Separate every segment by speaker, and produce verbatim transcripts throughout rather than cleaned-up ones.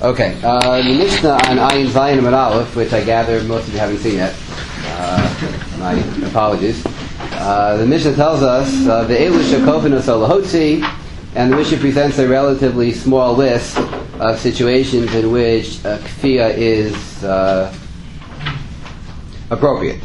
Speaker 1: Okay, uh, the Mishnah on Ayin Zayin and Aleph, which I gather most of you haven't seen yet. Uh, my apologies. Uh, the Mishnah tells us uh, the Eilish Shekofin Osolahotzi, and the Mishnah presents a relatively small list of situations in which uh, kfiyah is uh, appropriate.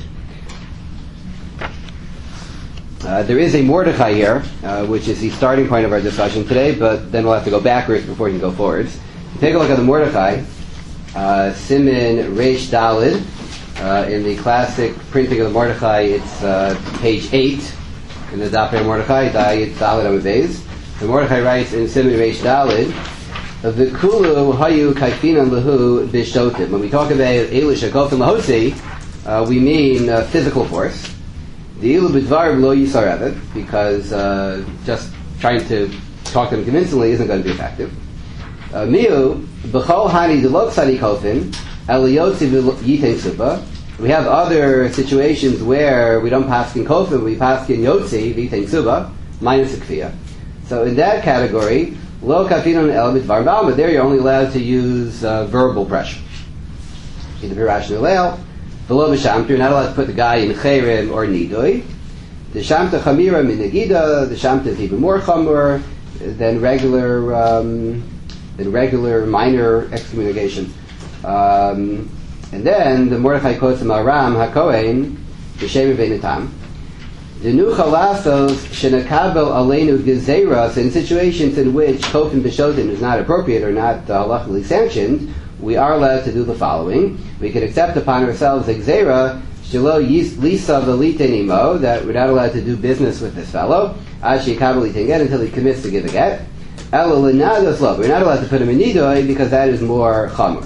Speaker 1: Uh, there is a Mordechai here, uh, which is the starting point of our discussion today, but then we'll have to go backwards before we can go forwards. Take a look at the Mordechai, uh, Siman Reish Dalid. Uh, in the classic printing of the Mordechai, it's uh, page eight in the Dafei Mordechai, Dalid Amud Beis. The Mordechai writes in Siman Reish Dalid, "V'kulu hayu kaifinan lehu bishotim." When we talk about Eilish Shekofin Lahotzi, uh, we mean uh, physical force. The ilu b'dvar lo yisarevet, because uh, just trying to talk to them convincingly isn't going to be effective. Miu b'chol hani delok sani kofin eliyotzi v'yiteng suba. We have other situations where we don't pass in kofin, we pass in yotzi v'yiteng suba minus a kfiyah. So in that category, lo kafinon el b'dvar b'alma. There you're only allowed to use uh, verbal pressure. In the Pirash Nilel, below b'shamter, you're not allowed to put the guy in chayrim or nidoi. The shamta chamira min negida. The shamta is even more chamur than regular. Um, than regular minor excommunication. Um, and then the Mordechai quotes from Aram HaKohen, B'Shem V'Netam, Denu chalasos shenakabel aleinu gezeras. In situations in which kofin b'shotin is not appropriate or not uh, halachically sanctioned, we are allowed to do the following. We can accept upon ourselves a gezerah, shelo lisa v'litenimo, that we're not allowed to do business with this fellow, ashi kabel itenget, until he commits to give a get. We're not allowed to put him in nidoi because that is more chamur.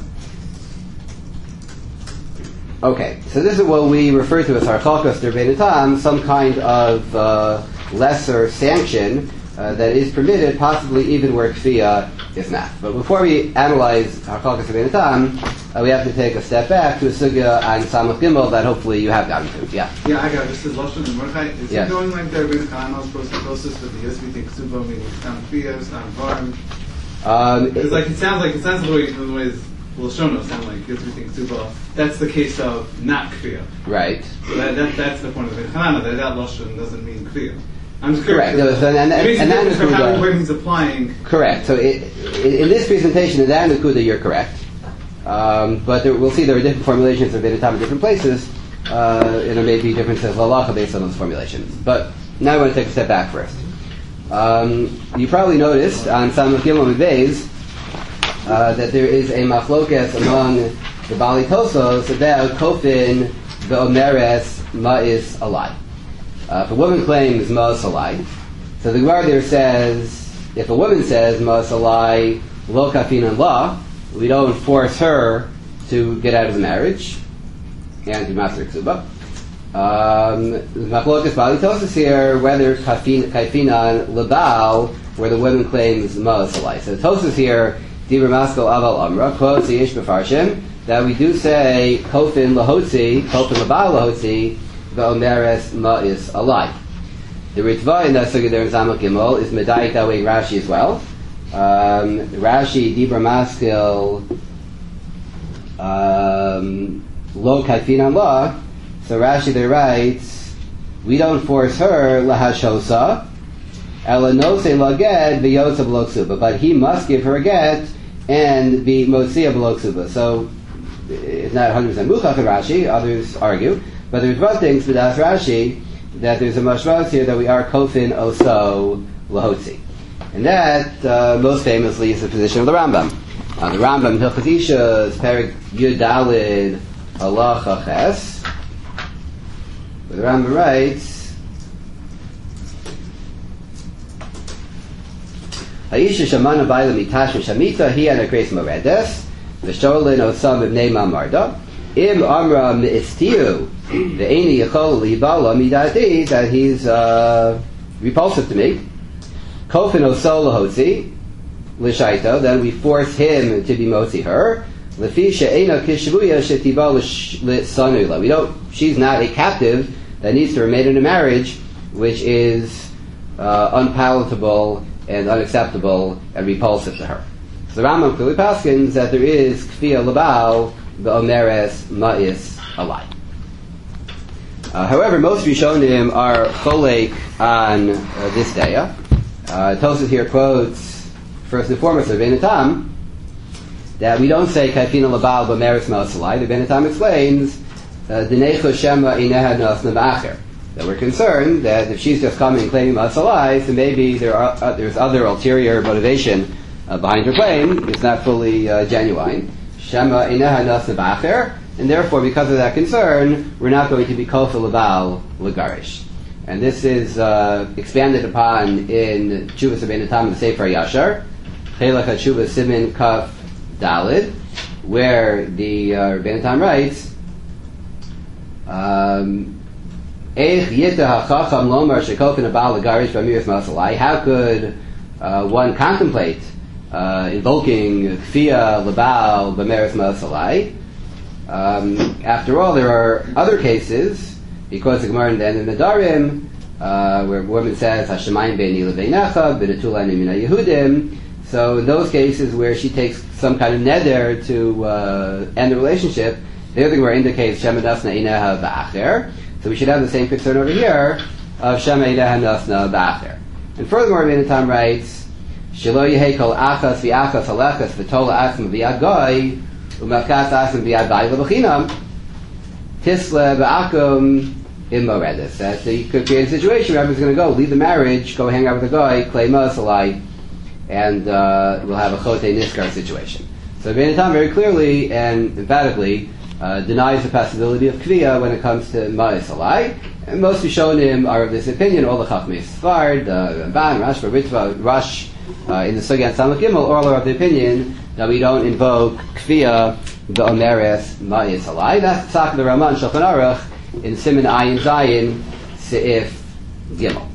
Speaker 1: Okay, so this is what we refer to as harchalkas derbein tam, some kind of uh, lesser sanction uh, that is permitted, possibly even where kfiyah is not. But before we analyze harchalkas derbein tam, uh, we have to take a step back to a sugya on Samach Gimel that hopefully you have gotten to. Yeah.
Speaker 2: Yeah, I got it. This is Lashon and Mordechai. Is
Speaker 1: yes.
Speaker 2: it going like there being Kanal supposed to closest with the Yisvi think Suba meaning Stam Kfiyah, Stam Varm?
Speaker 1: Um,
Speaker 2: it's like it sounds like it sounds the way the way Lashono sound like Yisvi think Suba. That's the case of not Kfiyah.
Speaker 1: Right.
Speaker 2: So that, that that's the point of it. Kanana, that that Lashon doesn't mean Kfiyah. I'm just
Speaker 1: correct. No, so, and, and,
Speaker 2: it means
Speaker 1: and that
Speaker 2: from how
Speaker 1: uh,
Speaker 2: where he's applying.
Speaker 1: Correct. So it, it, in this presentation, in that Nakuda, you're correct. Um, but there, we'll see there are different formulations of Beinatam in different places, uh, and there may be differences of halacha based on those formulations. But now I want to take a step back first. Um, you probably noticed on Samach Gimel Beis uh, that there is a machlokas among the Bali Tosos about kofin ve'omeres ma'is alai. Uh, if a woman claims ma'is alai, so the Gemara there says, if a woman says ma'is alai lo kafinan la, we don't force her to get out of the marriage and to master ksuba. Um, Machlokas Bali Tosos here, whether kaifinan lebal, where the woman claims ma'as alai. So Tosos here, Dibur Maskal Aval Amra, quotes the Ish Befarshim, that we do say kofin lahotzi, kofin lebal lahotzi, ve'omeres ma'is alai. The Ritva in that sugya there in Samach Gimel is medayik that way in Rashi as well. Um, Rashi, Dibra Maskil, um, Lo Kaifinan La. So Rashi there writes, we don't force her lahashosa, elanose laged v'yotza b'loksuba, but he must give her a get and be motzia b'loksuba. So it's not one hundred percent muchach in Rashi. Others argue, but there's one thing b'das Rashi that there's a mashras here that we are kofin oso lahotzi. And that, uh, most famously, is the position of the Rambam. Uh, the Rambam, Hilchos Isha, is Perek Yud Dalid Halacha Ches, where the Rambam writes, Ha'isha Shamana Baila Mitash Mishamita, he and a Grace Moredes, V'sholin Osam Ibnei Mamarda, Im Amra Mi'istiu, Ve'eni Yechol Libala Midati, that he's uh, repulsive to me. Kofin osol lahotzi l'shaita, then we force him to be motzi her. Lefi she'ena kishvuya shetiba l'sanula. We don't. She's not a captive that needs to remain in a marriage which is uh, unpalatable and unacceptable and repulsive to her. So the Rambam clearly paskins that there is kfiyah lebal be'omeres ma'is alai. Uh, however, most Rishonim are cholek on uh, this daya. Uh, Tosfos here quotes first and foremost the Rebbeinu Tam that we don't say kafina lebal be'omeres ma'is alai. The Rebbeinu Tam explains Dinecho Shema Ineha Nosna Ba'acher. That we're concerned that if she's just coming and claiming Masalai, so maybe there are uh, there's other ulterior motivation uh, behind her claim. It's not fully uh, genuine. Shema Ineha Nosna Ba'acher, and therefore, because of that concern, we're not going to be kofel lebal legarish. And this is uh, expanded upon in Tshuvas Rebbeinu Tam and Sefer Yashar, Chelach HaTshuvas Simin Kaf Dalid, where the uh, Rebbeinu Tam writes. Um, how could uh, one contemplate uh, invoking kfiyah lebal b'meres ma'asalai? Um, after all, there are other cases, because the Gemara in the end of Nedarim, uh, where a woman says Hashemayim beini lebeinecha b'netulani mina Yehudim. So in those cases where she takes some kind of neder to uh, end the relationship, the other Gemara indicates Shema Nasna Ineha Ba'acher. So we should have the same concern over here of Shema Ineha Nasna Ba'acher. And furthermore, Rebbeinu Tam writes, Shelo Yehei Kol Achas V'Achas Halechas V'Tola Asm V'Yad Goy U'Mafkas Asm V'Yad Bai L'Bachinam Tisle Ba'akum Im Moredis. That you could create a situation where everyone's going to go, leave the marriage, go hang out with the guy, claim Masalai, and uh, we'll have a Chote Niskar situation. So Rebbeinu Tam very clearly and emphatically Uh, denies the possibility of kviya when it comes to ma'is alai, and most Rishonim are of this opinion. All the Chachmei Sfard, uh, Ramban, Rash, Ritva, Rush, uh, in the Sugya and Samach Gimel, all are of the opinion that we don't invoke kviya be'omeres ma'is alai. That's the Tzak of the Raman Shulchan Aruch in Siman Ayin Zayin Seif Gimel.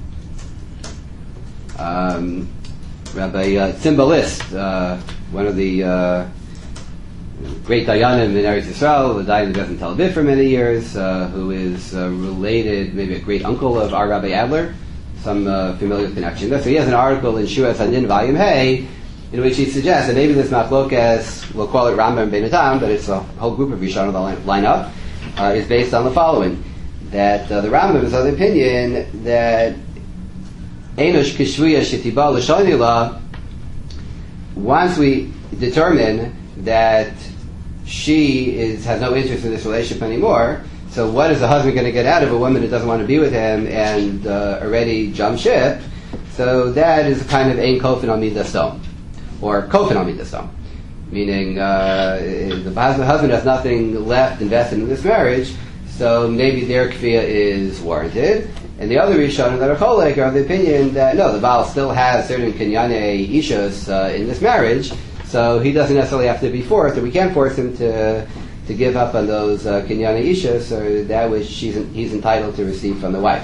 Speaker 1: Um, Rabbi uh, Tzimbalist, uh, one of the uh, great Dayanim in Eretz Yisrael, the Dayan who doesn't tell a bit for many years, uh, who is uh, related, maybe a great uncle of our Rabbi Adler, some uh, familiar connection there. So he has an article in Shuas Hadin Volume Hey, in which he suggests that maybe this Machlokas, we'll call it Rambam and Rebbeinu Tam, but it's a whole group of Rishonim that line up, uh, is based on the following: that uh, the Rambam is of the opinion that Enosh Kishvuya Shetiba L'Shonila, once we determine that she is has no interest in this relationship anymore, so what is the husband going to get out of a woman that doesn't want to be with him and uh, already jump ship? So that is a kind of ein kofin on midastom, or kofin on midastom, meaning uh, the husband has nothing left invested in this marriage, so maybe their kfiyah is warranted. And the other Rishonim that are cholek are of the opinion that no, the Baal still has certain kinyane ishus uh, in this marriage, so he doesn't necessarily have to be forced, or we can't force him to to give up on those uh, kinyane ishus, or that which she's, he's entitled to receive from the wife.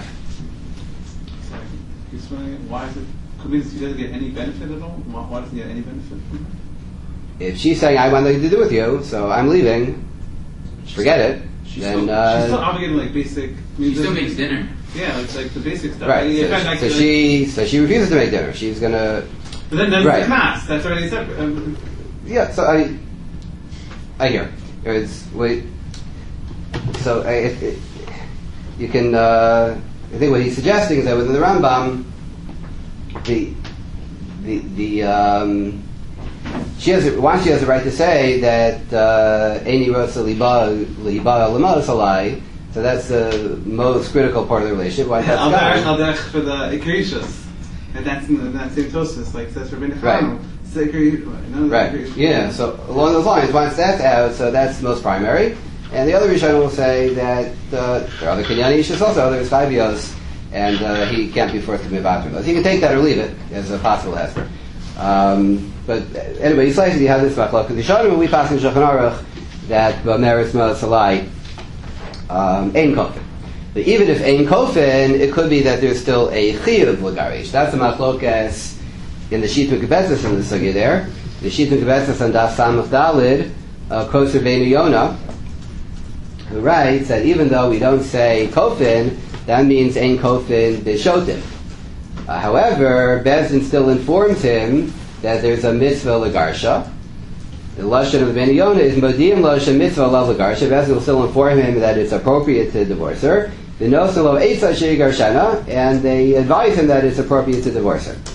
Speaker 2: Why is it? Could mean he doesn't get any benefit at all. Why doesn't he get any benefit from her?
Speaker 1: If she's saying I want nothing to do with you, so I'm leaving, forget it.
Speaker 2: She's
Speaker 1: then
Speaker 2: still,
Speaker 1: uh,
Speaker 2: she's still obligated like basic.
Speaker 3: She still makes dinner.
Speaker 2: Yeah, it's like the basic stuff.
Speaker 1: right.
Speaker 2: In
Speaker 1: So,
Speaker 2: fact, like,
Speaker 1: so
Speaker 2: like,
Speaker 1: she so she refuses to make dinner. She's gonna.
Speaker 2: But then there's
Speaker 1: right.
Speaker 2: the class. That's already separate. Um,
Speaker 1: Yeah. So I. I hear. It's wait. So I, it, it, you can. Uh, I think what he's suggesting is that within the Rambam, the the the um, she has once she has the right to say that Eini Rosa Liba Liba Lama Salai. So that's the most critical part of the relationship. Why that's
Speaker 2: Al-Darech, Al-Darech for the Ikarishus. And that's in the, that same Tosfos, like says for Ben
Speaker 1: Right. Right. Yeah. So along those lines, once that's out, so that's the most primary. And the other Rishonim will say that uh, there are other Kinyani Ishus also, there's five yos, and uh, he can't be forced to move after those. He can take that or leave it as a possible answer. Um, but anyway, he's likely to have this machlok. Because Rishonim, when we pass in Shulchan Aruch, that B'meretz Salai um, ein kofin. But even if ein kofin, it could be that there's still a chiyuv l'garish. That's a machlokas in the Shitun Kebetzes in the sugya there. The Shitun Kebetzes on Daf Samach Dalid, quotes Rabbeinu Yonah, who writes that even though we don't say kofin, that means ein kofin b'shotim. Uh, however, Bezdin still informs him that there's a mitzvah legarsha. The lashon of the Ben Yonah is Modiim lashon mitzvah lav legarsha. Bezin will still inform him that it's appropriate to divorce her. The nosan lo eitza sheigarshana, and they advise him that it's appropriate to divorce her.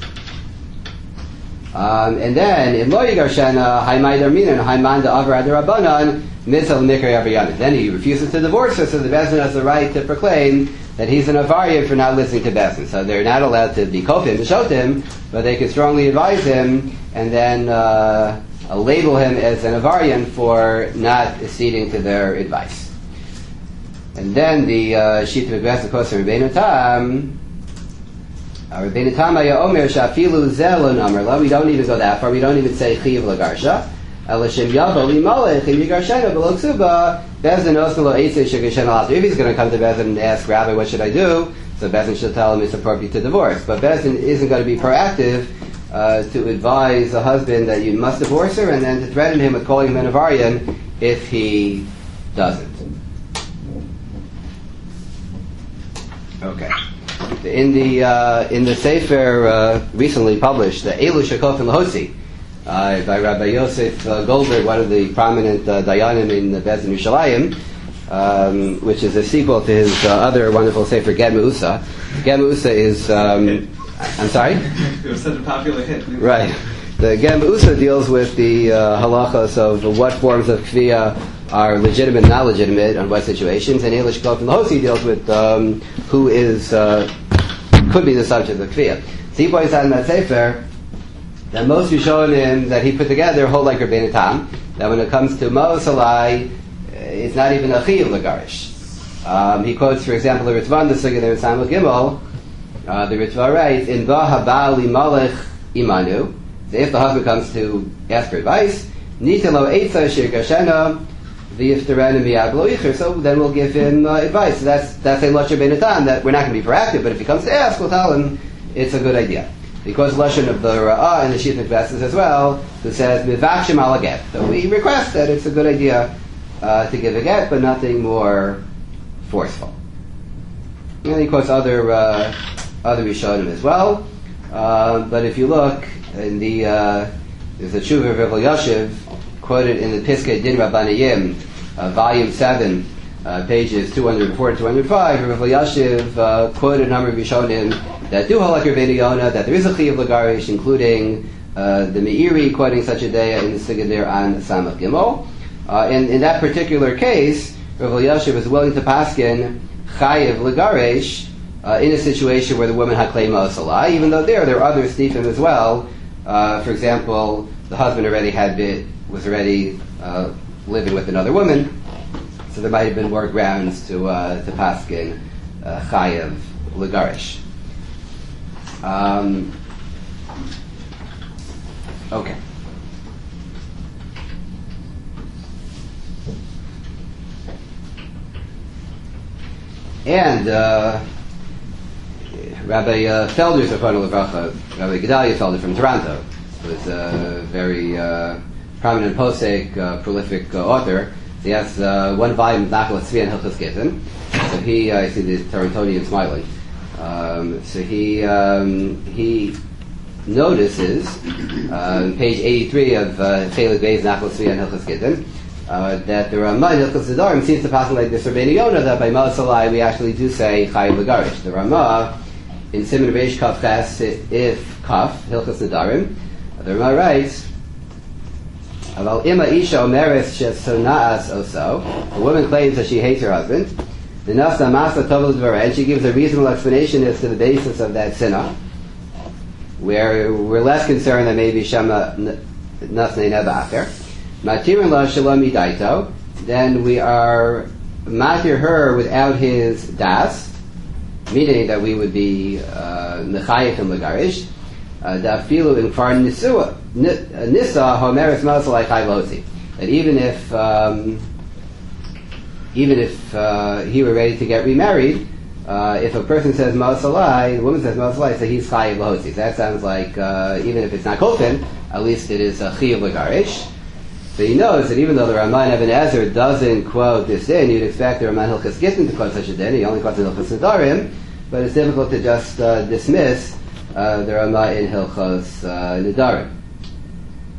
Speaker 1: Um, and then in lo yigarshana haymaydar minan haymanda avar adarabanan mitzvah mikra aviyanan. Then he refuses to divorce her, so the Bezin has the right to proclaim that he's an avarian for not listening to Bezin. So they're not allowed to be kofim, to show him, but they can strongly advise him and then uh, label him as an avarian for not acceding to their advice. And then the Shita Begbes, of course, Rabbeinu Tam, Rabbeinu Tam Aya Omer Shafilu Zelon Amerla. We don't even go that far. We don't even say Chiyav Lagarsha. Elashem Yavo Limalech Im Yigarshena Below Ksuba. Bezin Osnalo Eitzei Shegashena Later. If he's going to come to Bezin and ask, Rabbi, what should I do? So Bezin should tell him it's appropriate to divorce. But Bezin isn't going to be proactive uh, to advise a husband that you must divorce her, and then to threaten him with calling him an avarian if he doesn't. Okay. In the uh, in the Sefer uh, recently published, the Elu Shekofin Lahosi, uh, by Rabbi Yosef uh, Goldberg, one of the prominent uh, Dayanim in the Bezin Yerushalayim, um, which is a sequel to his uh, other wonderful Sefer Get Meusa. Get Meusa is, um, I'm sorry?
Speaker 2: It was such a popular hit.
Speaker 1: Right. The Get Meusa deals with the uh, halachas of what forms of kviya are legitimate and not legitimate, on what situations, and Elish Kof and Lahosi deals with um, who is, uh, could be the subject of kviya. So he points out in that Sefer that most Rishonim that he put together hold like Rabbeinu Tam, that when it comes to Mosalai, it's not even a Chiyav Lagarish. Um, he quotes, for example, the Ritvan, the Sugya there in Samuel Gimel, uh, the Ritva writes, in Ba Habali Malech Imanu, so if the husband comes to ask for advice, Nitelo Eitza Shir Gashena, so then we'll give him uh, advice. So that's that's a lashon beinatan, that we're not going to be proactive, but if he comes to ask, we'll tell him it's a good idea. Because lashon of the Ra'ah and the Shita Begbes as well, who says mivakshim ala get. So we request that it's a good idea uh, to give a get, but nothing more forceful. And he quotes other uh, other Rishonim as well. Uh, but if you look in the uh, there's a tshuva of Rav Elyashiv quoted in the Piskei Din Rabbanayim, uh, volume seven, uh, pages two hundred four to two hundred five, Rav Elyashiv uh, quoted a number of Rishonim that do hold like Rabbeinu Yonah, that there is a Chiyav Lagarish, including uh, the Meiri quoting such a day in the Sigadir on Samach Gimel. Uh, in, in that particular case, Rav Elyashiv is willing to paskin Chayav Lagarish uh, in a situation where the woman had claimed Mosalai, even though there there are other Stephen as well. Uh, for example, the husband already had been was already uh, living with another woman, so there might have been more grounds to uh, to paskin uh, chayav legarish. Um, okay. And uh, Rabbi uh, Felder, Zechron Levracha, Rabbi Gedalia Felder from Toronto, was a very uh, prominent posek, uh, prolific uh, author. He has uh, one volume of Nachal Tzvi and Hilchos Gittin. So he, uh, I see the Torontonian smiling. Um, so he um, he notices uh, on page eighty-three of uh, Chelik Beis Nachal Tzvi and Hilchos Gittin uh, that the Ramah in Hilchos Nedarim seems to pass like this Rabbeinu Yonah, that by Mosalai we actually do say Chayav Lagarish. The Ramah in Siman Reish Kaf Ches, if Kaf Hilchos Nedarim, the Ramah writes, Aval ima isha omeres shesonaas oso. A woman claims that she hates her husband. The nasa masa tovos v'ara, and she gives a reasonable explanation as to the basis of that sinah, where we're less concerned that maybe shema nasnei nebacher. Matirin la shalom idaito. Then we are matir her without his das, meaning that we would be mechayich and legarish. That filu in far nisua nisa homeres masalai chayvoti. That even if um, even if uh, he were ready to get remarried, uh, if a person says masalai, the woman says masalai, so he's chayiv lahotzi. That sounds like uh, even if it's not kofin, at least it is a chiyav legarish. So he knows that even though the Raman Ibn Ezra doesn't quote this din, you'd expect the Raman Hilchos Gittin to quote such a din. He only quotes in Hilchos Nedarim, but it's difficult to just uh, dismiss Uh, the Ramah in Hilchos uh, Nedarim.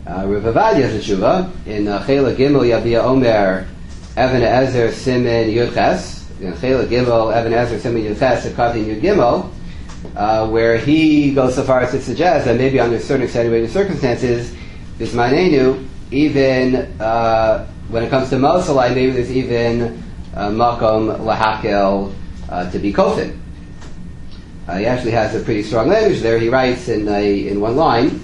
Speaker 1: Uh, Rav Avadia has a tshuva in uh, Chela Gimel Yabia Omer Even Ezer Simen Yudches in Chela Gimel Even Ezer Simen Yudches Akati Yud Gimel, uh, where he goes so far as to suggest that maybe under certain extenuating circumstances, Bismanenu, even uh, when it comes to Mosalai, maybe there's even uh, Makom Lahakel uh, to be Kofin. Uh, he actually has a pretty strong language there. He writes in a, in one line,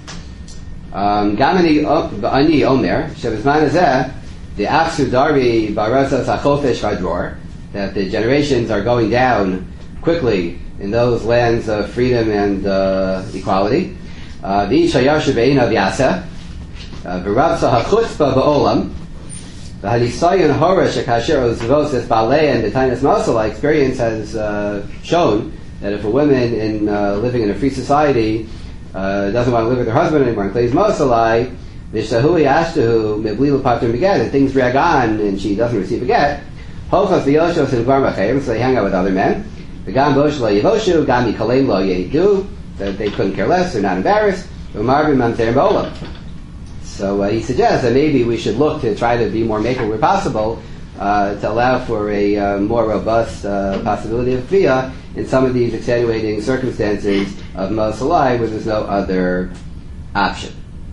Speaker 1: Gamani Ani Omer, Shebizman Azeh, the Afsu Dari Barasas Achofesh Vadror, that the generations are going down quickly in those lands of freedom and uh, equality. The Ishayashu Be'ina Vyasa, Virabsa HaChutzpa Ba'olam, the Hanisayan Horesh Akasher Ozvosis Balei and the Tainas Masala experience has uh, shown that if a woman in uh, living in a free society uh, doesn't want to live with her husband anymore and claims Mosalai, Vishahui Ashtahu Meblilu Patrim Beget, and things drag on and she doesn't receive a get, Hochas Vyoshos and Gvarmachayim, so they hang out with other men. The Gam Bosh Lo Yevoshu, Gami Kalem Lo Yedu, that they couldn't care less, they're not embarrassed. Umarvim Mamter Bolam. So uh, he suggests that maybe we should look to try to be more maker where possible uh, to allow for a uh, more robust uh, possibility of Kviyah in some of these extenuating circumstances of Mosalai where there's no other option.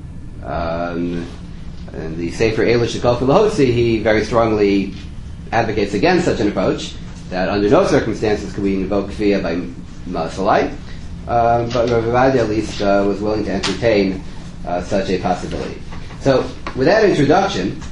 Speaker 1: Um, and the Sefer Elish Shekol Lahotzi, he very strongly advocates against such an approach, that under no circumstances could we invoke Kviyah by Mosalai. Um, but Rav Avadia at least uh, was willing to entertain uh, such a possibility. So, with that introduction,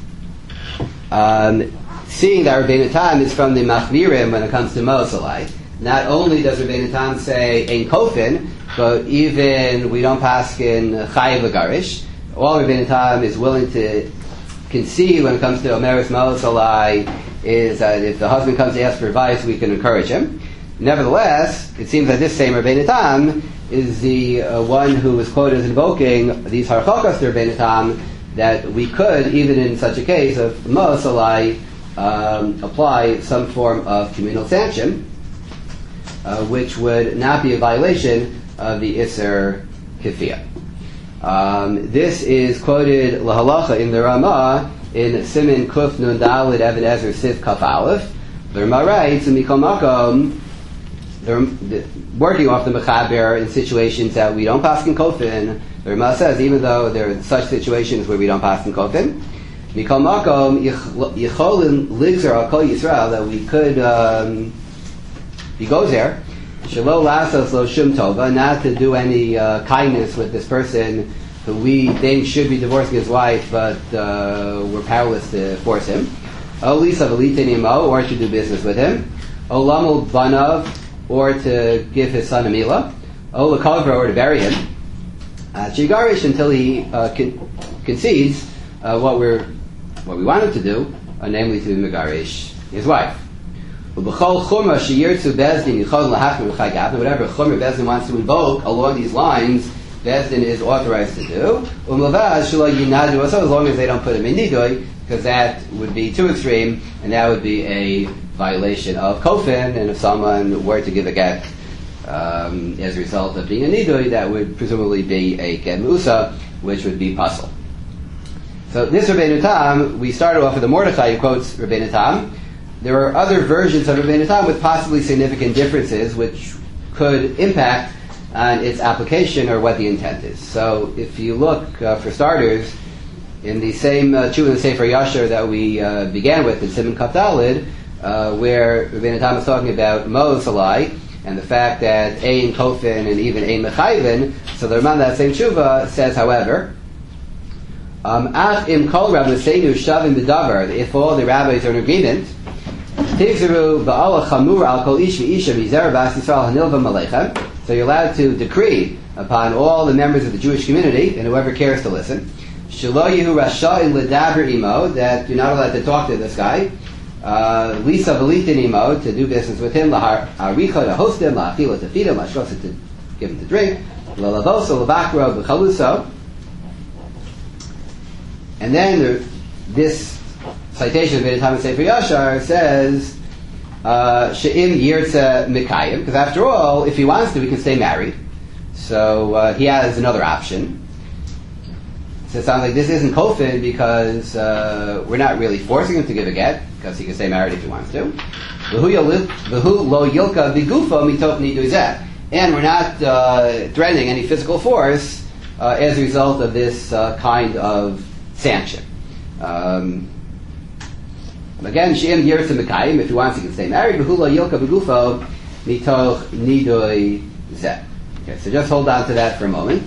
Speaker 1: um, seeing that Rabbeinu Tam is from the Machmirim when it comes to Mosalai, not only does Rabbeinu Tam say Ein Kofin, but even we don't pass in Chayiv L'Garish. All Rabbeinu Tam is willing to concede when it comes to Omeres Mosalai is that if the husband comes to ask for advice, we can encourage him. Nevertheless, it seems that this same Rabbeinu Tam is the uh, one who is quoted as invoking these Harchokas to Rabbeinu Tam, that we could, even in such a case of Mosalai, um, apply some form of communal sanction, uh, which would not be a violation of the Isser Kifiyah. Um, this is quoted Lahalacha in the Ramah in Simin Kuf Nun Dalid Even Ezer Sif Kaf Aleph. The Ramah writes, in Mikol Makom, they're working off the Mechaber in situations that we don't pass in Kofin. The Ramah says, even though there are such situations where we don't pass in Kofin, Mikol Makom Yicholin Ligzer Al Kol Yisrael, that we could, um, he goes there, Shelo Lasos Lo Shum Tova, not to do any uh, kindness with this person who we think should be divorcing his wife, but uh, we're powerless to force him. O Lisa Velitinimo, or to do business with him. O Lamul Banav, or to give his son a Mila. O Lakavra, or to bury him. Uh, Chigarish, until he uh, con- concedes uh, what we're what we want him to do, uh, namely to Megarish his wife. Whatever Chumra Bezdin wants to invoke along these lines, Bezdin is authorized to do. As long as they don't put him in Nidui, because that would be too extreme, and that would be a violation of Kofin, and if someone were to give a get um, as a result of being a Nidui, that would presumably be a Get Musa, which would be Pasul. So this Rabbeinu Tam, we started off with the Mordechai who quotes Rabbeinu Tam. There are other versions of Rabbeinu Tam with possibly significant differences which could impact on its application or what the intent is. So if you look, uh, for starters, in the same uh, Tshuva in the Sefer Yashar that we uh, began with in Siman Kaf Dalid, uh, where Rabbeinu Tam is talking about Mosalai and the fact that Ein Kofin and even Ein Mechayvin, so the Ramban that same Tshuva says, however, um, Ach im kol Rabbi Seinu shavim b'davar, if all the rabbis are in agreement, Tigzeru ba'ala chamur al kol ish v'isha v'zer b'as Yisrael hanilva malechem. So you're allowed to decree upon all the members of the Jewish community, and whoever cares to listen, shelo yehu rasha'in l'daber imo, that you're not allowed to talk to this guy, uh, lisa v'litin imo, to do business with him, laharicha to host him, lahachila to feed him, lahshkosa to give him to drink, lalavoso l'bakro b'chaluso. And then there, this citation of Rabbeinu Tam in Sefer Yashar says, She'im Yirtza Mikayim, because after all, if he wants to, he can stay married. So uh, he has another option. So it sounds like this isn't kofin because uh, we're not really forcing him to give a get, because he can stay married if he wants to. V'hu lo yilka b'gufo mitoch nidu zeh. And we're not uh, threatening any physical force uh, as a result of this uh, kind of sanction. Um, again, she'im yirtzeh mekayim, if he wants he can stay married. V'hu lo yilka b'gufo mitoch nidu zeh. Okay, so just hold on to that for a moment.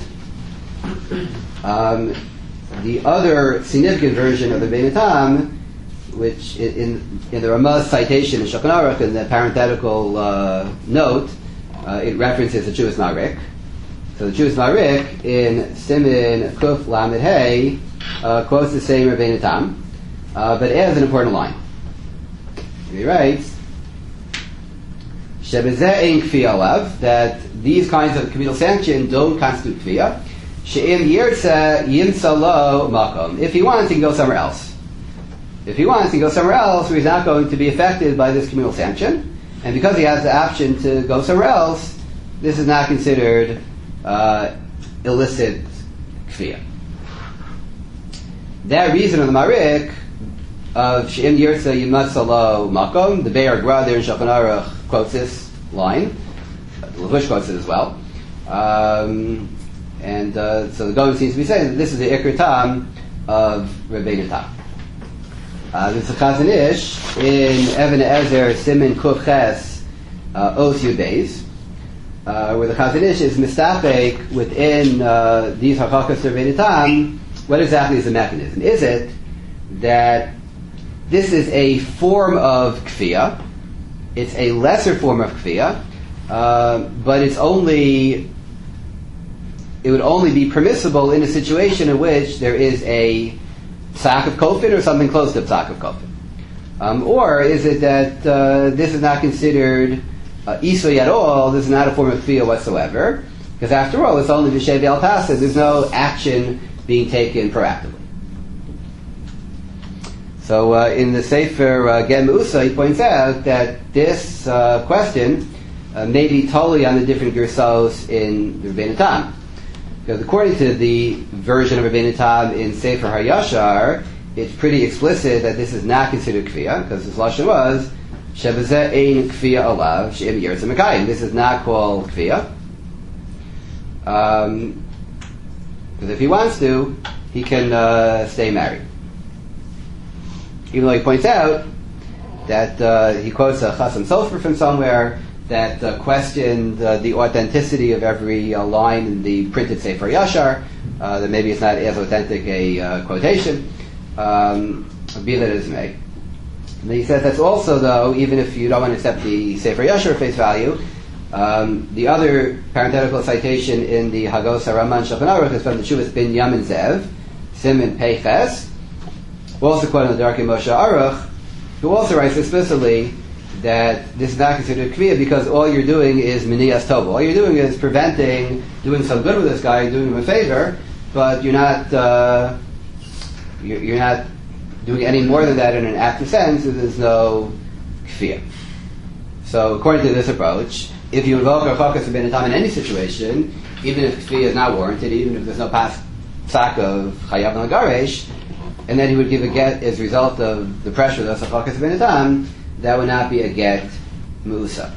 Speaker 1: Um, the other significant version of the Beinatam, which in, in the Ramah's citation in Shulchan Aruch, in the parenthetical uh, note, uh, it references the Chuvas Ma'arik. So the Chuvas Ma'arik in Simin Kuf Lamed Hey uh, quotes the same Beinatam, uh, but adds an important line. He writes, Shebezeh ein kfiyah alav, that these kinds of communal sanction don't constitute kfiyah. She'im yirtzeh yimtza lo makom. If he wants, he can go somewhere else. If he wants, he can go somewhere else where he's not going to be affected by this communal sanction. And because he has the option to go somewhere else, this is not considered uh, illicit kfiyah. That reason of the Marik of She'im yirtzeh yimtza lo makom, the Be'er Gra there in Shulchan Aruch quotes this line. Lavush quotes it as well. Um, And uh, so the Gaon seems to be saying that this is the Iker Tam of Rabbeinu Tam. Uh, this is a Chazon Ish in Even Ezer Simin Kuf Ches uh, Os Yud Beis, uh, where the Chazon Ish is mistapek within uh, these Hakakas of Rabbeinu Tam. What exactly is the mechanism? Is it that this is a form of kfiyah? It's a lesser form of kfiyah, uh, but it's only it would only be permissible in a situation in which there is a psak of kofin or something close to psak of kofin. Um, or is it that uh, this is not considered uh, isui at all, this is not a form of kfiyah whatsoever, because after all, it's only v'shevi al taseh, there's no action being taken proactively. So uh, in the Sefer uh, Gen Meusa, he points out that this uh, question uh, may be totally on the different gersos in the Rabbeinu Tam. Because according to the version of Rabbeinu Tam in Sefer HaYashar, it's pretty explicit that this is not considered kfiyah, because his lashon was shebezeh ein kfiyah alav she'im yirtzeh mekayim. This is not called kfiyah. Um, because if he wants to, he can uh, stay married. Even though he points out that uh, he quotes a Chasam Sofer from somewhere that uh, questioned uh, the authenticity of every uh, line in the printed Sefer Yashar, uh, that maybe it's not as authentic a uh, quotation, um, be that as may. And he says that's also, though, even if you don't want to accept the Sefer Yashar face value, um, the other parenthetical citation in the Hagos HaRaman Shulchan Aruch is from the Shuvas bin Yamin Zev, Simin Peiches, also quoted in the Darkei Moshe Aruch, who also writes explicitly that this is not considered kfiyah because all you're doing is miniyas tova. All you're doing is preventing doing some good with this guy, doing him a favor, but you're not uh, you're, you're not doing any more than that in an active sense. There's no kfiyah. So according to this approach, if you invoke a chakas of Beinatam in any situation, even if kfiyah is not warranted, even if there's no pas psak of chayav nagaresh, and then he would give a get as a result of the pressure of the chakas of Beinatam, that would not be a get musa.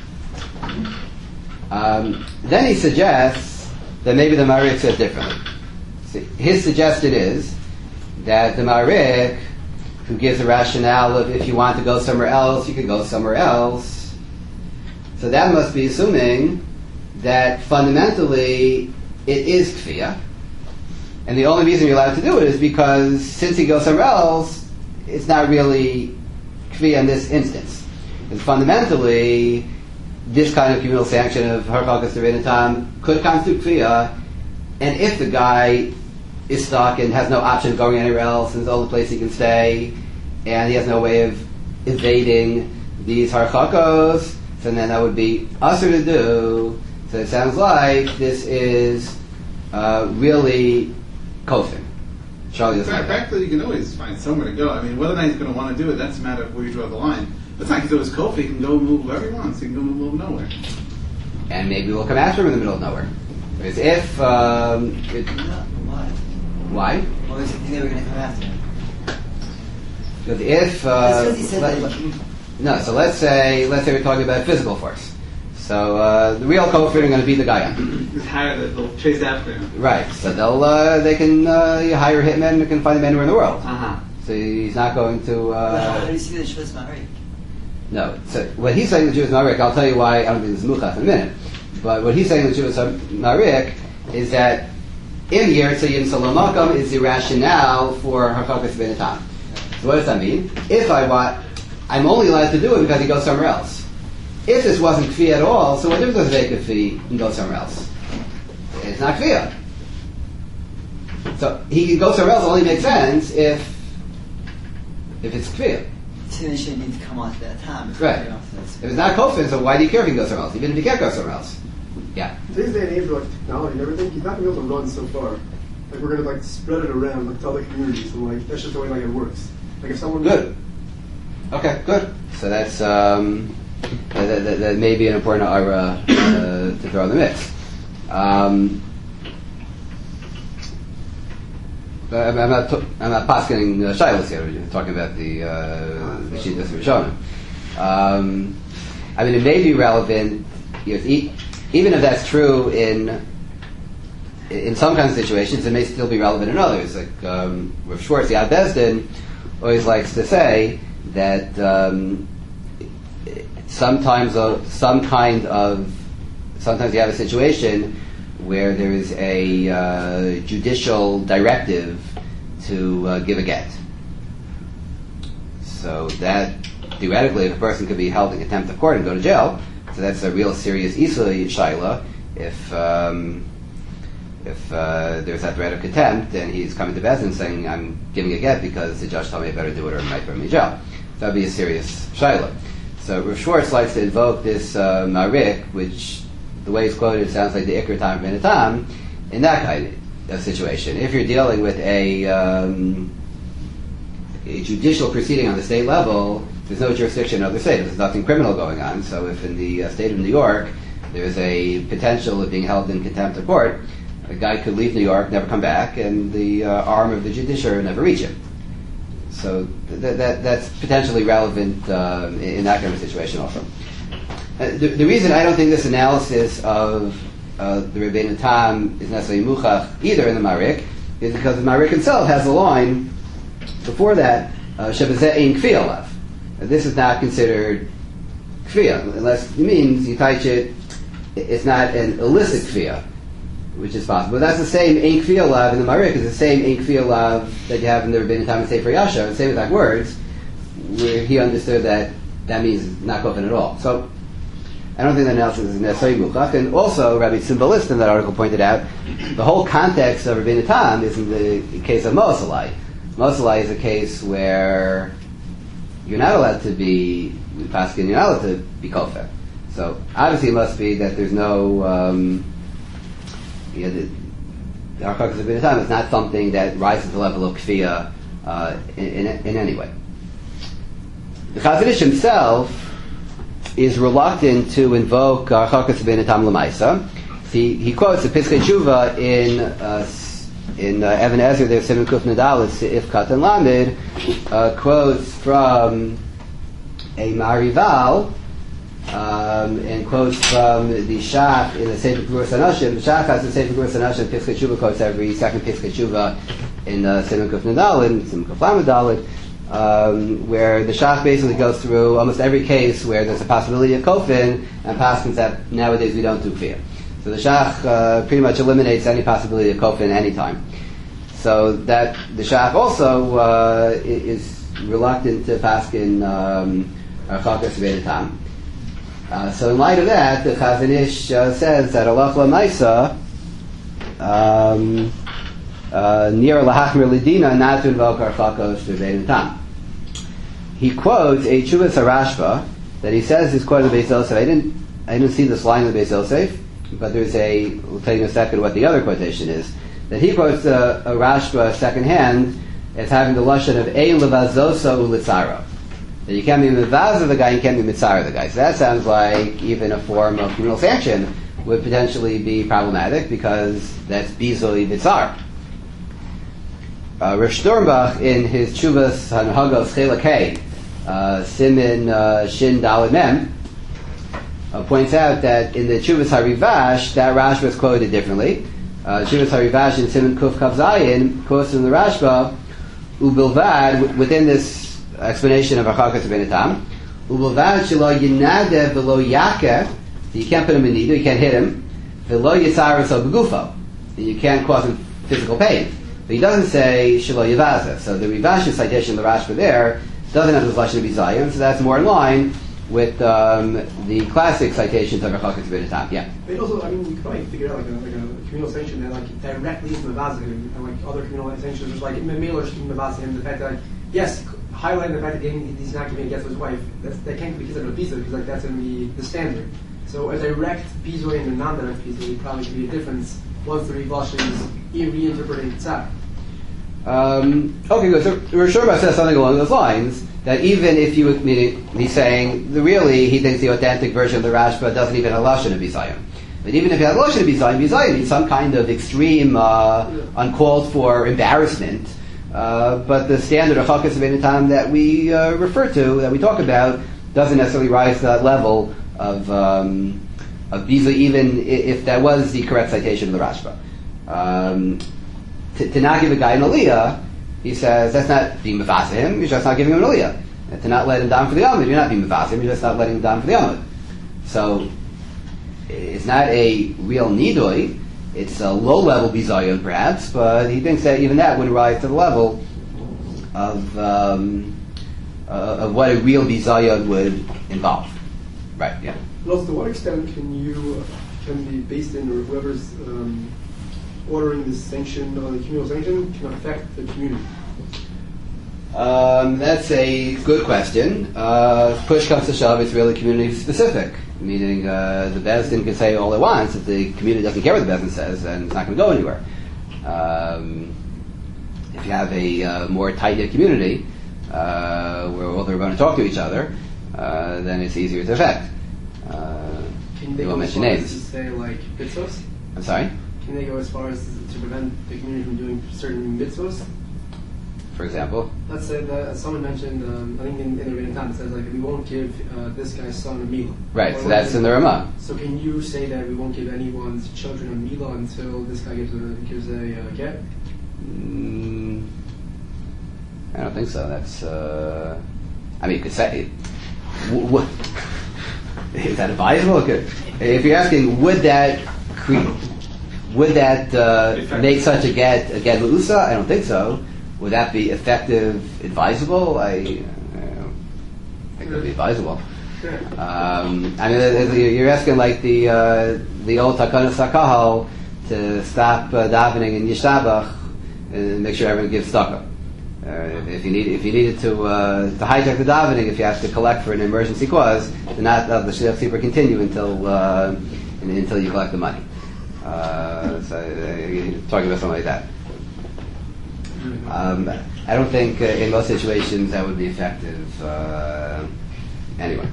Speaker 1: Um, then he suggests that maybe the Ma'arik says differently. See, his suggestion is that the Ma'arik, who gives a rationale of if you want to go somewhere else, you can go somewhere else. So that must be assuming that fundamentally it is kfiyah, and the only reason you're allowed to do it is because since he goes somewhere else, it's not really kfiyah in this instance. And fundamentally, this kind of communal sanction of harkakas Beinatam could constitute kfiyah, and if the guy is stuck and has no option of going anywhere else, and it's the only place he can stay, and he has no way of evading these harkakos, so then that would be usher to do. So it sounds like this is uh, really kofin. Charlie doesn't
Speaker 2: In fact, you can always find somewhere to go. I mean, whether or not he's going to want to do it, that's a matter of where you draw the line. It's not because it was Kofi, he can go move wherever he wants. He can go move nowhere.
Speaker 1: And maybe we'll come after him in the middle of nowhere. Because if... Um, it, Why?
Speaker 3: What was the thing they were going to come after him?
Speaker 1: Because if uh,
Speaker 3: Because he said
Speaker 1: let-
Speaker 3: that.
Speaker 1: no, so let's say let's say we're talking about physical force. So uh, the real kofir are going to beat the guy up.
Speaker 2: Just hire that they'll chase after him.
Speaker 1: Right. So they'll uh, they can uh, you hire hitmen who can find him anywhere in the world.
Speaker 2: Uh huh.
Speaker 1: So he's not going to.
Speaker 3: But how
Speaker 1: Uh,
Speaker 3: do you see the Shvus Ma'arik?
Speaker 1: no. So what he's saying the Jewish Marik, I'll tell you why. I don't think this is muchach in a minute. But what he's saying the Jewish Marik is that in the Eretz Yisrael Salomakam is the rationale for Harchakas Ben Etam. So what does that mean? If I want, I'm only allowed to do it because he goes somewhere else. If this wasn't kfi at all, so what difference does it make if he can go somewhere else? It's not kfi. So he can go somewhere else only makes sense if if it's kfi.
Speaker 3: So they shouldn't need to come on at that time. If
Speaker 1: Right.
Speaker 3: they're off this.
Speaker 1: If it's not kofin, so why do you care if he can go somewhere else? Even if he can't go somewhere else. Yeah.
Speaker 4: Today's day and age with like technology and everything, he's not gonna be able to run so far. Like we're gonna like spread it around like to other communities, and like that's just the way like it works. Like if someone
Speaker 1: Good. Okay, good. So that's um, that, that, that may be an important aura uh, to throw in the mix. Um, but I'm, I'm not. T- I'm not paskening uh, shilas here. We're talking about the uh, the shittas Rishonim. Um, I mean, it may be relevant. You know, e- even if that's true in in some kinds of situations, it may still be relevant in others. Like um, Rav Schwartz, the Ad Bezdin, always likes to say that um, sometimes a, some kind of sometimes you have a situation where there is a uh, judicial directive to uh, give a get. So that theoretically, if a person could be held in contempt of court and go to jail, so that's a real serious isui shaila. If um, if uh, there's that threat of contempt and he's coming to Bezdin saying, "I'm giving a get because the judge told me I better do it or it might throw me in jail," that would be a serious shaila. So Rav Schwartz likes to invoke this uh, marik, which the way it's quoted sounds like the ikr time ben tam, in that kind of situation. If you're dealing with a, um, a judicial proceeding on the state level, there's no jurisdiction of the state. There's nothing criminal going on. So if in the uh, state of New York there's a potential of being held in contempt of court, a guy could leave New York, never come back, and the uh, arm of the judiciary never reach him. So th- that, that's potentially relevant uh, in, in that kind of situation also. Uh, the, the reason I don't think this analysis of uh, the Rebbeinu Tam is necessarily muchach either in the Marik is because the Marik itself has a line before that, Shebazeh ein kfi alav. This is not considered kfiyah, unless it means you touch it, it's not an illicit kfiyah, which is possible. But that's the same ein kfiyah alav in the Marik is the same ein kfiyah alav that you have in the Rebbeinu Tam and Sefer Yasha, the same exact words, where he understood that that means not kofin at all. So I don't think the analysis is necessarily muchach. And also, Rabbi Symbolist in that article pointed out, the whole context of Rebbeinu Tam is in the case of Mosalai. Mosalai is a case where you're not allowed to be paskin, you're not allowed to be kofar. So obviously it must be that there's no, um, you know, the Harchakas of Rebbeinu Tam is not something that rises to the level of kfiyah uh, in, in, in any way. The Chazon Ish himself is reluctant to invoke Harchakas of Rebbeinu Tam L'maisa. He, he quotes the Piskei Tshuva in uh, in uh, Evan Ezer, there's Simon Kuf Nadalit, Seif Katan Lamed, uh, quotes from a Marival, um, and quotes from the Shach in the Sefer Gevuras Hanashim. The Shach has the Sefer Gevuras Hanashim, Piskei Tshuva quotes every second Piskei Tshuva in uh, Simon Kuf Nadalit, Simon Kuf Lamed Dalit, Um, where the Shach basically goes through almost every case where there's a possibility of kofin, and paskins that nowadays we don't do kfiyah. So the Shach uh, pretty much eliminates any possibility of kofin anytime. So that the Shach also uh, is reluctant to paskin Harchakas Rebbeinu Tam. Uh, so in light of that, the Chazon Ish uh, says that Alach L'maisa um, Uh, near lahachmir lidina, not to invoke Harchakas Rebbeinu Tam. He quotes a Chuvas Harashba that he says is quoted in the Beis Yosef. I didn't, I didn't see this line in the Beis Yosef, but there's a. We'll tell you in a second what the other quotation is. That he quotes a, a Rashba secondhand as having the lashon of ein levazoso ulitzaro. That you can't be mevaz of the guy, you can't be mitzar of the guy. So that sounds like even a form of criminal sanction would potentially be problematic because that's bizoi mitzar. uh, Rav Sternbach in his Tshuvas Hanhagos Chelak Hey, uh, Simin uh, Shin Daled Mem, uh, points out that in the Tshuvas HaRivash, that Rashba is quoted differently. Uh, Tshuvas HaRivash in Simin Kuf Kav Zayin quotes from the Rashba, Ubilvad, within this explanation of Achakas Beinatam, Ubilvad Shelo Yinadev V'lo Yakeh, you can't put him in neither, you can't hit him, V'lo Yitzar So Begufo, you can't cause him physical pain. But he doesn't say Shelo Yavaza. So the Rivash's citation, the Rashba there, doesn't have the Lashon of Bizayon, so that's more in line with um, the classic citations of Achakas Beinatam. Yeah.
Speaker 4: But also, I mean, you could probably figure out like a, like a communal sanction that like directly is Mavazim, and like other communal sanctions, there's like Mailer Mavazim, the fact that like, yes, highlighting the fact that he's not giving a get to his wife, that's, that can't be considered a biza because like that's in the, the standard. So a direct biza and a non-direct biza would probably be a difference once the Rivash is reinterpreting Tzad.
Speaker 1: Um, okay, good. So Rosh Hashanah says something along those lines, that even if you, meaning, he's saying, the, really, he thinks the authentic version of the Rashba doesn't even have Lashon of Bizayon. But even if you have Lashon of Bizayon, Bizayon means some kind of extreme, uh, uncalled for embarrassment. Uh, but the standard of Chakas Beinatam that we uh, refer to, that we talk about, doesn't necessarily rise to that level of um, of Biza, even if that was the correct citation of the Rashba. Um, to, to not give a guy an aliyah, he says that's not being mefasa him, you're just not giving him an aliyah. And to not let him down for the Amud, you're not being mefasa him, you're just not letting him down for the Amud. So it's not a real nidoi, it's a low-level bizayon perhaps, but he thinks that even that wouldn't rise to the level of um, uh, of what a real bizayon would involve. Right, yeah.
Speaker 4: And also, to what extent can you, uh, can the based in or whoever's um, ordering this sanction, uh, the communal sanction, can affect the community?
Speaker 1: Um, that's a good question. Uh, push comes to shove, it's really community specific. Meaning, uh, the Beis Din can say all it wants. If the community doesn't care what the Beis Din says, then it's not going to go anywhere. Um, if you have a uh, more tight-knit community, uh, where all they're going to talk to each other, uh, then it's easier to affect. Uh,
Speaker 4: Can they,
Speaker 1: they won't
Speaker 4: go as
Speaker 1: mention
Speaker 4: far
Speaker 1: names.
Speaker 4: as to say like mitzvos?
Speaker 1: I'm sorry?
Speaker 4: Can they go as far as to prevent the community from doing certain mitzvos?
Speaker 1: For example?
Speaker 4: Let's say that someone mentioned, um, I think in, in the Rebbeinu Tam, it says like we won't give uh, this guy's son a milah.
Speaker 1: Right,
Speaker 4: Or
Speaker 1: so that's in the Ramah.
Speaker 4: So can you say that we won't give anyone's children a milah until this guy gives a gives a uh, get?
Speaker 1: Mm, I don't think so. That's, uh, I mean, you could say, w- w- is that advisable? Good. If you're asking, would that create, would that uh, make such a get a get l'usa? I don't think so. Would that be effective, advisable? I, I don't think it would be advisable. Um, I mean, you're asking like the uh, the old Takana Sakahal to stop uh, davening in Yishabach and make sure everyone gives tzedakah. Uh, if you need, if you needed to uh, to hijack the davening, if you have to collect for an emergency cause, then not uh, the shliach tzibur continue until uh, until you collect the money. Uh, so uh, you're talking about something like that. Um, I don't think uh, in most situations that would be effective. Uh, anyway.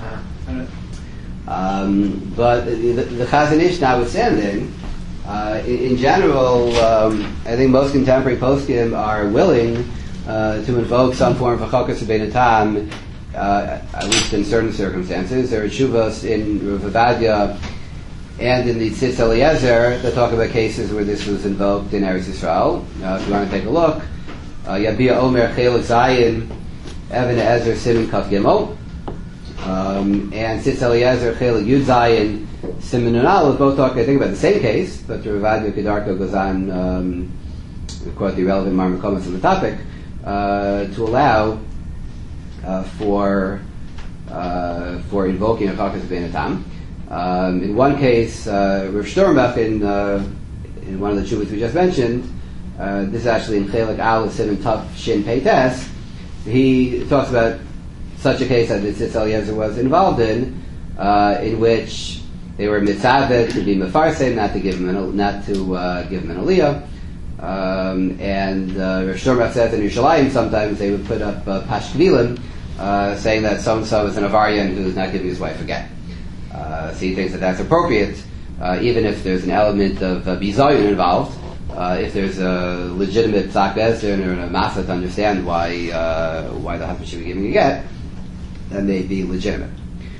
Speaker 1: Um, but the, the Chazon Ish notwithstanding, uh, in, in general, um, I think most contemporary poskim are willing uh, to invoke some form of Chakas Beinatam, uh, at least in certain circumstances. There are tshuvos in Rav Ovadia and in the Tzitz Eliezer that talk about cases where this was invoked in Eretz Yisrael. Uh, if you want to take a look, uh, Yabia Omer Chelek Zayin, Even Ezer Simin Kaf Gimel. Um, and Tzitz Eliezer, Chelek Yud Zayin, Siman Nun Aleph, both talk, I think, about the same case, but Rav Ovadia Kedarko goes on, um, to quote the relevant Marmar comments on the topic, uh, to allow uh, for uh, for invoking a Chakas Beinatam. Um, in one case, uh, Rav Sternbach, in, uh, in one of the tshuvos we just mentioned, uh, this is actually in Chelek Aleph Siman Taf Shin Pei Tes, he talks about such a case that the Tzitz Eliezer was involved in, uh, in which they were mitzavet to be mefarsem, not to give him an, not to uh, give him an aliyah, um, and uh, Rav Sternbach says in Yerushalayim sometimes they would put up uh, pashkvilim, uh, saying that so and so is an avarian who is not giving his wife a get. Uh, so he thinks that that's appropriate, uh, even if there's an element of uh, bizayon involved. uh, if there's a legitimate psak bezdin or a masa to understand why uh, why the husband should be giving a get, then they'd be legitimate.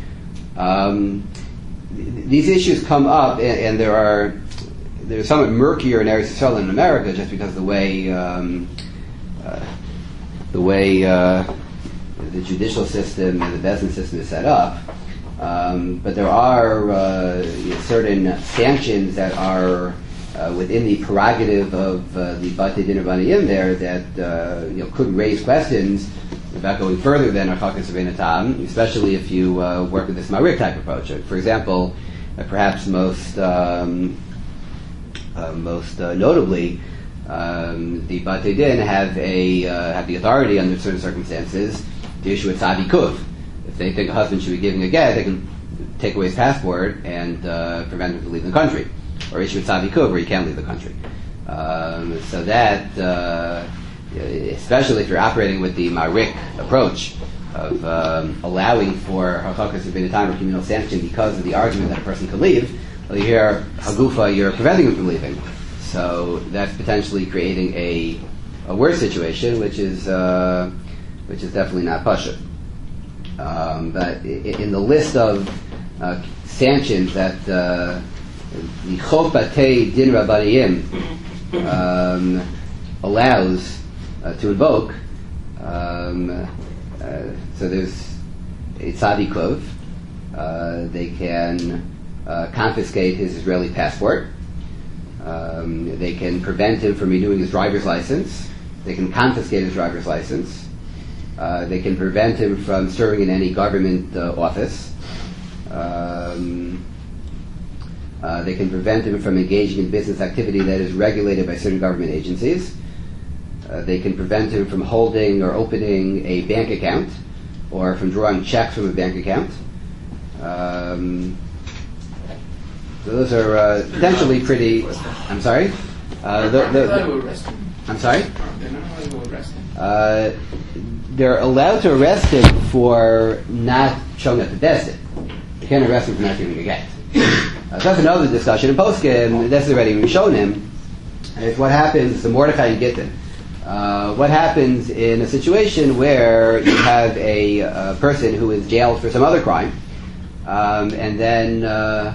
Speaker 1: Um, th- these issues come up, and, and there are they're somewhat murkier in Eretz Yisrael than in America, just because of the way um, uh, the way uh, the judicial system and the bezdin system is set up. Um, but there are uh, certain sanctions that are uh, within the prerogative of uh, the Batei Din Rabbaniyim there that uh, you know could raise questions about going further than Harchakas Rebbeinu Tam, especially if you uh, work with this Marik type approach. For example, uh, perhaps most um, uh, most uh, notably, um, the Batei Din have a uh, have the authority under certain circumstances to issue a tzav ikuv. If they think a husband should be giving a get, they can take away his passport and uh, prevent him from leaving the country, or issue a tzav ikuv where he can't leave the country. Um, so that, uh, especially if you're operating with the Marik approach of um, allowing for Harchakas Rebbeinu Tam or communal sanction because of the argument that a person can leave, well, you hear Hagufa, you're preventing him from leaving. So that's potentially creating a, a worse situation, which is uh, which is definitely not pashut. Um, but in the list of uh, sanctions that uh, the Chok Batei Din Rabbaniyim um, allows uh, to invoke, um, uh, so there's a tzav ikuv. Uh, they can uh, confiscate his Israeli passport. Um, they can prevent him from renewing his driver's license. They can confiscate his driver's license. Uh, they can prevent him from serving in any government uh, office. Um, uh, they can prevent him from engaging in business activity that is regulated by certain government agencies. Uh, they can prevent him from holding or opening a bank account or from drawing checks from a bank account. Um, so those are uh, potentially pretty... I'm sorry? Uh, the, the, the, I'm sorry?
Speaker 2: They're not allowed to arrest him.
Speaker 1: Uh, they're allowed to arrest him for not showing up to bezdin. They can't arrest him for not giving a get. Uh, so that's another discussion. In Poskim, that's already been shown him. And it's what happens, the Mordechai and Gittin. Uh, what happens in a situation where you have a, a person who is jailed for some other crime, um, and then uh,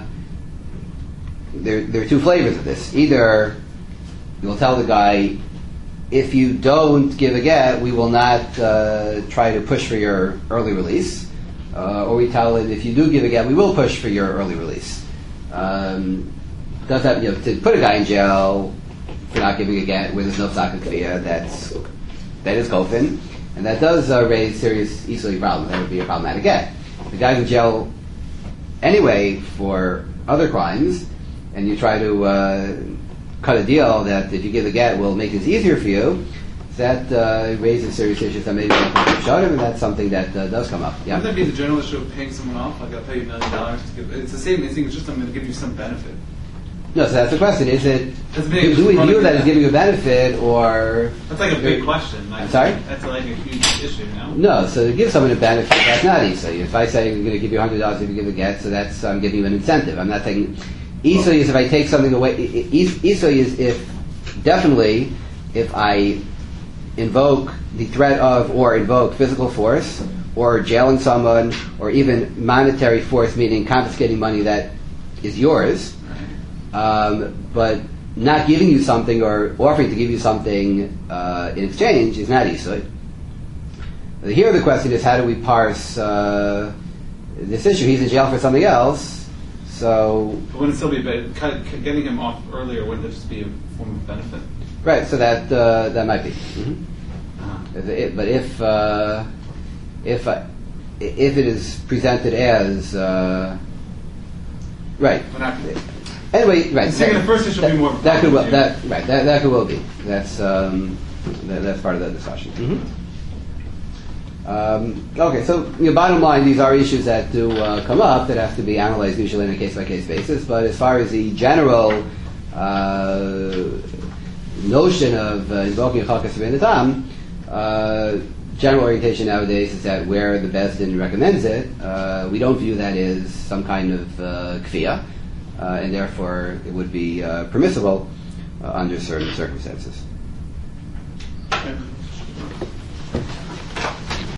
Speaker 1: there, there are two flavors of this. Either you'll tell the guy, if you don't give a get, we will not uh, try to push for your early release. Uh, or we tell him, if you do give a get, we will push for your early release. Um, does that, you know, to put a guy in jail for not giving a get where there's no psak kfiyah, that's that is kofin, and that does uh, raise serious easily problems. That would be a problematic get. If the guy's in jail anyway for other crimes, and you try to uh, cut a deal that if you give a get will make this easier for you, that uh, raises serious issues that maybe don't show him, and that's something that uh, does come up. Yeah.
Speaker 2: Wouldn't that be the general issue of paying someone off? Like, I'll pay you a million dollars to give. It's the same thing. It's just I'm going to give you some benefit.
Speaker 1: No, so that's the question. Is it
Speaker 2: That's big.
Speaker 1: do we view that as giving a benefit, or
Speaker 2: That's like a big question. Like,
Speaker 1: I'm sorry?
Speaker 2: That's like a huge issue, no?
Speaker 1: no? So to give someone a benefit, that's not easy. If I say I'm going to give you one hundred dollars if you give a get, so that's I'm giving you an incentive. I'm not saying easily is if I take something away. Easily is if definitely if I invoke the threat of or invoke physical force or jailing someone or even monetary force, meaning confiscating money that is yours, um, but not giving you something or offering to give you something uh, in exchange is not easy. Here the question is, how do we parse uh, this issue? He's in jail for something else, so...
Speaker 2: But wouldn't it still be, cut, getting him off earlier, wouldn't it just be a form of benefit?
Speaker 1: Right, so that uh, that might be. Mm-hmm.
Speaker 2: Uh-huh.
Speaker 1: It, but if uh, if uh, if it is presented as uh, right,
Speaker 2: But not,
Speaker 1: anyway, right.
Speaker 2: I'm saying the first issue
Speaker 1: that,
Speaker 2: would be more of a
Speaker 1: that could well,
Speaker 2: problem,
Speaker 1: that right that that could well be. That's um, that, that's part of the discussion. Mm-hmm. Um, okay, so you know, bottom line, these are issues that do uh, come up that have to be analyzed usually on a case by case basis. But as far as the general uh, notion of uh, invoking Harchakas Rebbeinu Tam, uh, general orientation nowadays is that where the bezdin recommends it, uh, we don't view that as some kind of uh, kfiyah, uh, and therefore it would be uh, permissible uh, under certain circumstances.